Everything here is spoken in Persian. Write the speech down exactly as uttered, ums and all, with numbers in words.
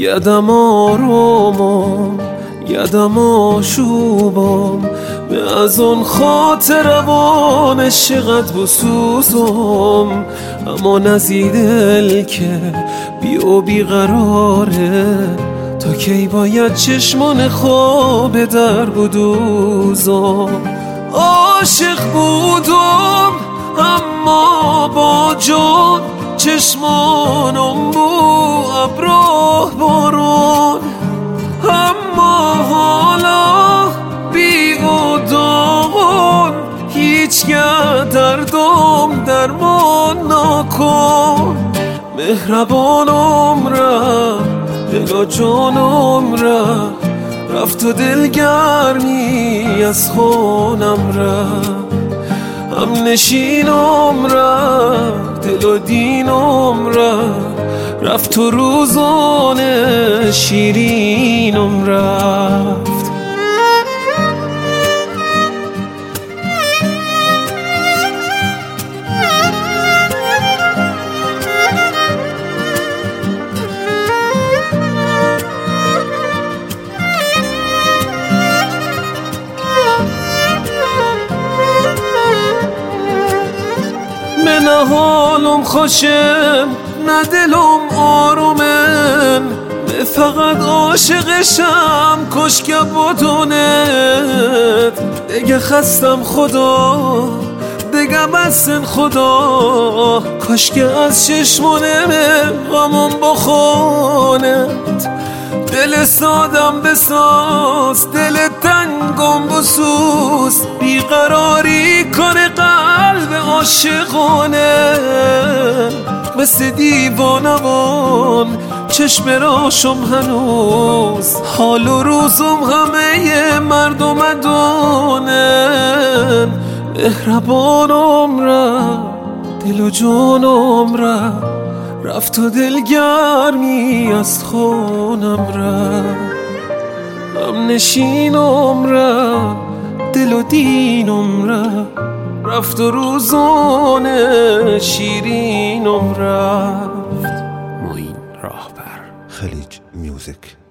یدم آرومم یدم آشوبم به از اون خاطر روان عشقت بسوزم، اما نزی دل که بی و بی قراره، تا کی باید چشمان خواب در بدوزم. عاشق بودم اما با جان، چشمانم بو ابراه بارون، اما حالا بی و داغون، هیچ گه دردم درمان نکن. مهربانم رفت دل و جانم رفت، رفت و دلگرمی از خونم رفت. هم نشینم رفت دل و دینم رفت، رفت و روزان شیرینم رفت. نه حالم خوشم نه دلم آرومن، نه فقط عاشقشم کشک بدونت. دیگه خستم خدا دیگه بسن خدا، کاش که از چشمانم غمم بخونت. دل سادم بساز دل تنگم بسوز، بیقراری کنه قلب عاشقانه. مثل دیوانوان چشم راشم هنوز، حال و روزم همه مردم دونن. مهربانم رفت دل و جانم رفت، رفت و دلگرمی از خونم رفت. هم نشینم رفت دل و دینم رفت، رفت و روزان شیرینم رفت. معین راهبر، خلیج میوزیک.